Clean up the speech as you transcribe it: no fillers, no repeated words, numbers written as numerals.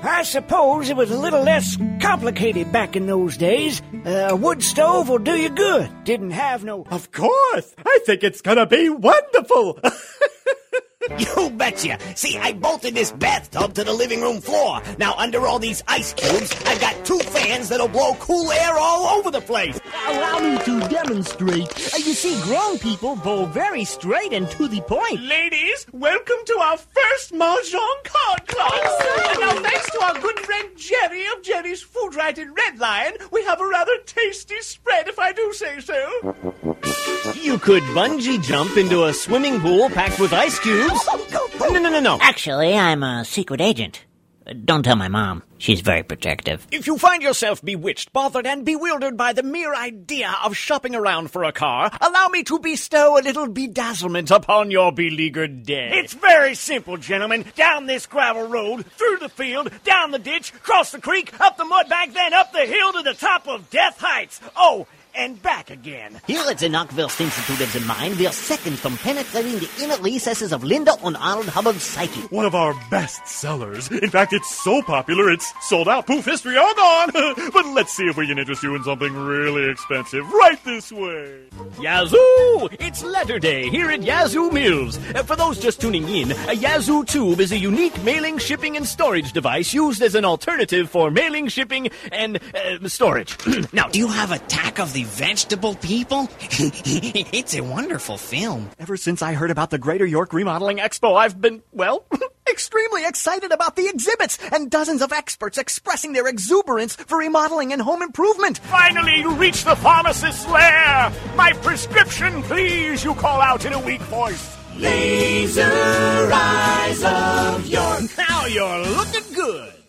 I suppose it was a little less complicated back in those days. A wood stove will do you good. Didn't have no... Of course! I think it's gonna be wonderful! You betcha. See, I bolted this bathtub to the living room floor. Now, under all these ice cubes, I've got 2 fans that'll blow cool air all over the place. Allow me to demonstrate. You see, grown people bowl very straight and to the point. Ladies, welcome to our first Mahjong card club. And now, thanks to our good friend Jerry of Jerry's Food Right in Red Lion, we have a rather tasty spread, if I do say so. You could bungee jump into a swimming pool packed with ice cubes. No. Actually, I'm a secret agent. Don't tell my mom. She's very protective. If you find yourself bewitched, bothered, and bewildered by the mere idea of shopping around for a car, allow me to bestow a little bedazzlement upon your beleaguered day. It's very simple, gentlemen. Down this gravel road, through the field, down the ditch, cross the creek, up the mud bank, then up the hill to the top of Death Heights. Oh, and back again. Here at the Knoxville Institute of the Mind, we are seconds from penetrating the inner recesses of Linda and Arnold Hubbard's psyche. One of our best sellers. In fact, it's so popular, it's sold out. Poof, history, all gone. But let's see if we can interest you in something really expensive. Right this way. Yazoo! It's letter day here at Yazoo Mills. For those just tuning in, a Yazoo tube is a unique mailing, shipping, and storage device used as an alternative for mailing, shipping, and storage. Now, do you have Attack of the Vegetable People? It's a wonderful film. Ever since I heard about the Greater York Remodeling Expo, I've been, well, extremely excited about the exhibits and dozens of experts expressing their exuberance for remodeling and home improvement. Finally, you reach the pharmacist's lair. My prescription, please, you call out in a weak voice. Laser Eyes of York. Now you're looking good.